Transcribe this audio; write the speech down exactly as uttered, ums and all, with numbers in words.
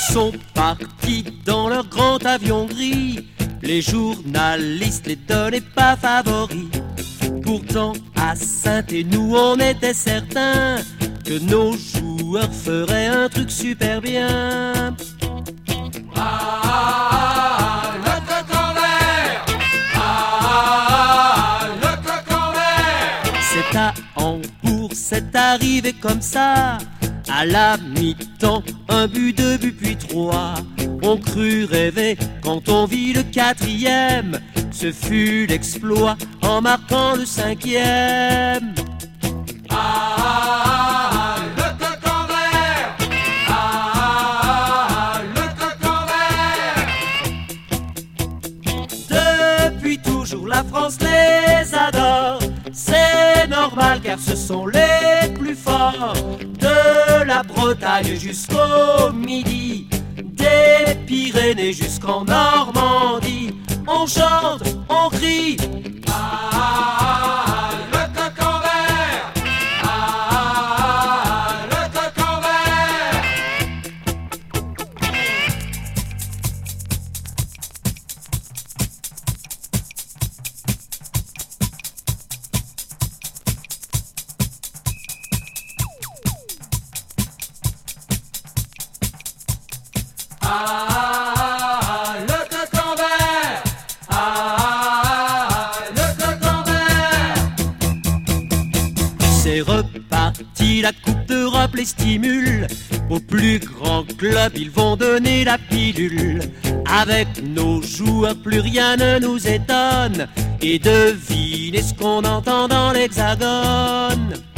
sont partis dans leur grand avion gris. Les journalistes les donnaient pas favoris. Pourtant à Saint-Et, nous on était certains que nos joueurs feraient un truc super bien. Ah, le coq en l'air. Ah, le coq en l'air. C'est à Hambourg, c'est arrivé comme ça. À la mi-temps, un but, deux buts, puis trois. On crut rêver quand on vit le quatrième. Ce fut l'exploit en marquant le cinquième. Ah, le coq en l'air. Ah, le coq en l'air. Depuis toujours, la France les adore. C'est normal car ce sont les plus forts. De la Bretagne jusqu'au Midi, des Pyrénées jusqu'en Normandie. On chante, on crie. Ah, le coq en l'air. Ah, le coq en l'air. Ah, le coq en l'air. Ah, le coq en l'air. C'est reparti, la Coupe d'Europe les stimule. Aux plus grands clubs, ils vont donner la pilule. Avec nos joueurs, plus rien ne nous étonne. Et devinez ce qu'on entend dans l'Hexagone.